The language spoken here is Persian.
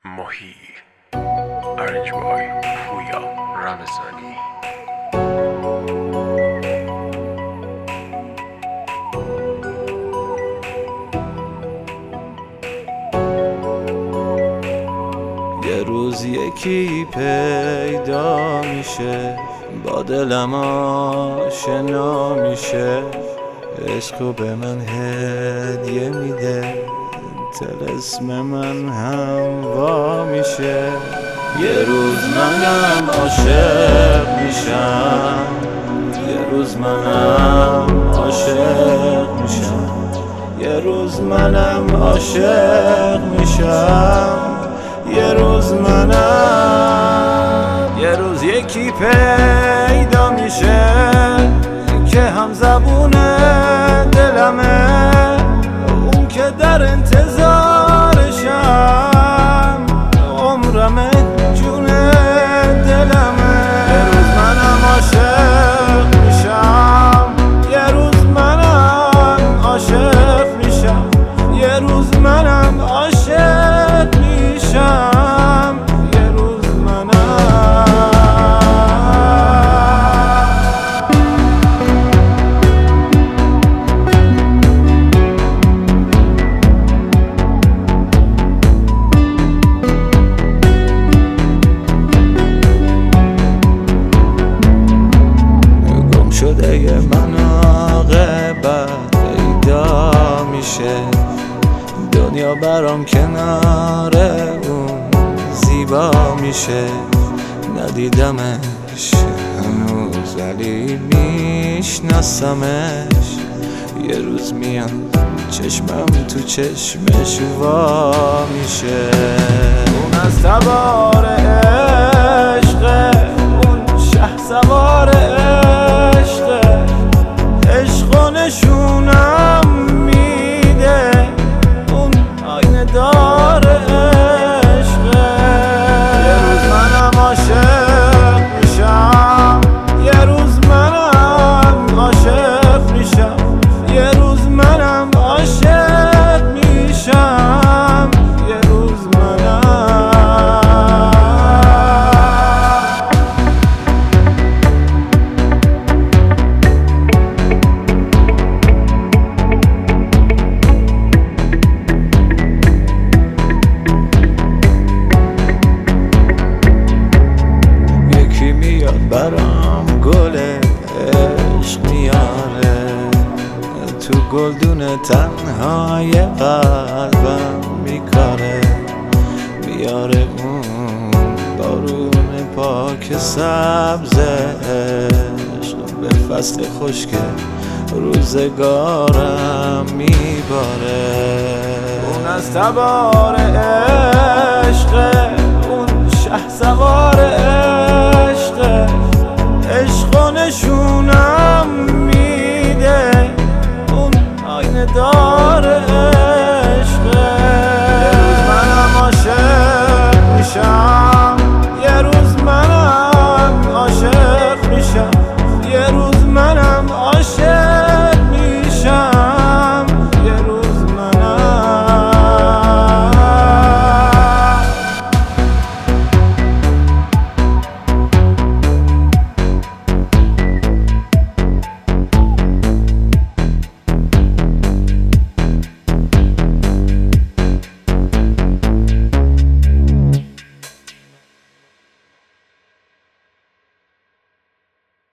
ماهی Arrange by پویا رمضانی. یه روز یکی پیدا میشه، با دلم آشنا میشه، عشقو به من هدیه میده، طلسم من هم وا میشه. یه روز منم عاشق میشم، یه روز منم عاشق میشم، یه روز منم عاشق میشم، یه روز منم. یه روز یکی پیدا میشه که هم زبون دلمه، اون که در انتظارشم، عمرمه جون دلمه. یه روز منم عاشق میشم، یه روز منم عاشق میشم، یه روز منم عاشق میشم، یه روز منم. گم شده یه من عاقبت پیدا میشه، دنیا برام کنار اون زیبا میشه. ندیدمش هنوز ولی میشناسمش، یه روز میاد چشمم تو چشمش وا میشه. اون از تبار عشقه، اون شه سوار عشقه، عشق و نشونم میده، اون آینه دار عشقه. یه روز منم عاشق میشم، یه روز منم عاشق میشم، یه روز منم عاشق میشم، یه روز منم. یکی میاد برام گل عشق میاره، تو گلدون تنهای قلبم میکاره، میاره اون بارون پاک سبز عشق، به فصل خشک روزگارم میباره. اون از تبار عشقه، اون شه سوار عشقه، عشق و نشونم میده، اون آینه دار